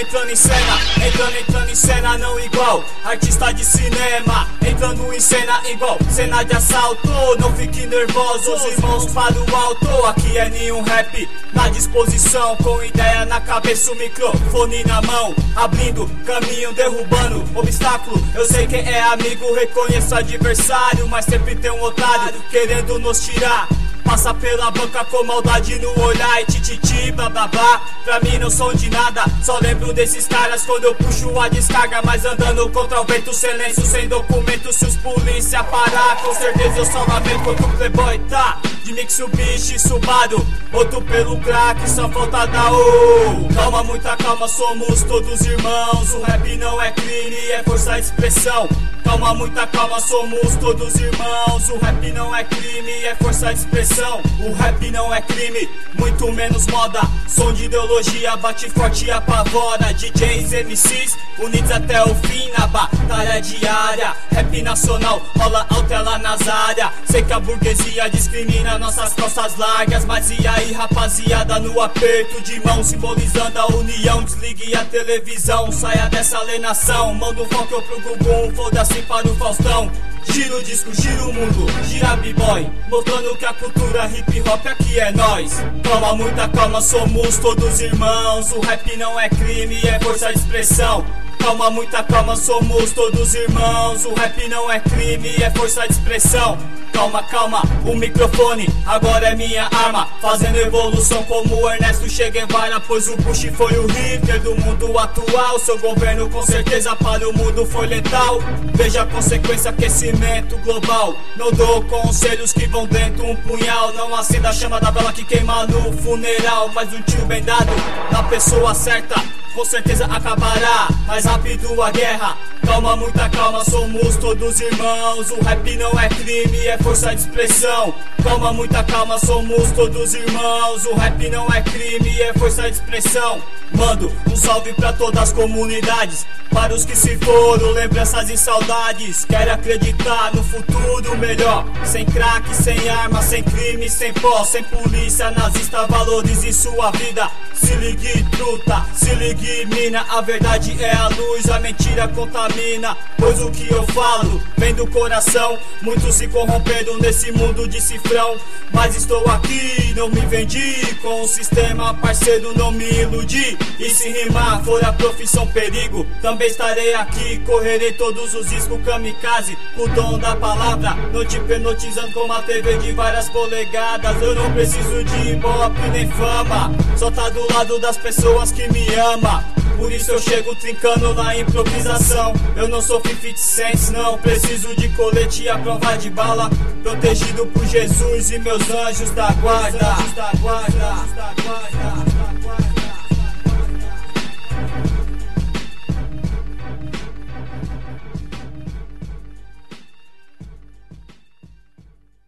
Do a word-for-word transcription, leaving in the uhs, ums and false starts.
entrando em cena, entrando, entrando em cena, não igual artista de cinema, entrando em cena igual cena de assalto. Não fique nervoso, os irmãos para o alto. Aqui é nenhum rap na disposição, com ideia na cabeça, o microfone na mão, abrindo caminho, derrubando obstáculo. Eu sei quem é amigo, reconheço adversário, mas sempre tem um otário querendo nos tirar. Passa pela banca com maldade no olhar e tititi, blá blá blá. Pra mim não são de nada, só lembro desses caras quando eu puxo a descarga. Mas andando contra o vento, silêncio, sem documento. Se os polícia parar, com certeza eu só lamento. Quando o playboy tá de Mitsubishi Subaru, outro pelo crack, só falta dar o calma, muita calma, somos todos irmãos. O rap não é crime, é força de expressão. Calma, muita calma, somos todos irmãos. O rap não é crime, é força de expressão. O rap não é crime, muito menos moda. Som de ideologia, bate forte e apavora. D Js, M Cs, unidos até o fim na batalha diária. Rap nacional, rola autela nas áreas. Sei que a burguesia discrimina nossas costas largas, mas e aí rapaziada, no aperto de mão, simbolizando a união. Desligue a televisão, saia dessa alienação. Manda um foco pro Gugum, foda-se para o Faustão. Gira o disco, gira o mundo, gira b-boy, mostrando que a cultura hip hop aqui é nós. Calma, muita calma, somos todos irmãos. O rap não é crime, é força de expressão. Calma, muita calma, somos todos irmãos. O rap não é crime, é força de expressão. Calma, calma, o microfone agora é minha arma, fazendo evolução como o Ernesto Che Guevara. Pois o Bush foi o Hitler do mundo atual. Seu governo com certeza para o mundo foi letal. Veja a consequência, aquecimento global. Não dou conselhos que vão dentro um punhal. Não acenda a chama da vela que queima no funeral. Mas um tiro bem dado na pessoa certa com certeza acabará mais rápido a guerra. Calma, muita calma, somos todos irmãos. O rap não é crime, é força de expressão. Calma, muita calma, somos todos irmãos. O rap não é crime, é força de expressão. Mando um salve pra todas as comunidades, para os que se foram, lembranças e saudades. Quero acreditar no futuro melhor, sem crack, sem arma, sem crime, sem pó, sem polícia nazista. Valorize sua vida, se ligue truta, se ligue mina. A verdade é a luz, a mentira contamina. Pois o que eu falo vem do coração. Muitos se corromperam nesse mundo de cifrão, mas estou aqui, não me vendi com o sistema, parceiro, não me iludi. E se rimar for a profissão perigo, também estarei aqui, correrei todos os riscos kamikaze, o dom da palavra, não te hipnotizando com uma T V de várias polegadas. Eu não preciso de ibope nem fama, só tá do lado das pessoas que me amam. Por isso eu chego trincando na improvisação. Eu não sou fifty cents, não preciso de colete à prova de bala, protegido por Jesus e meus anjos da guarda.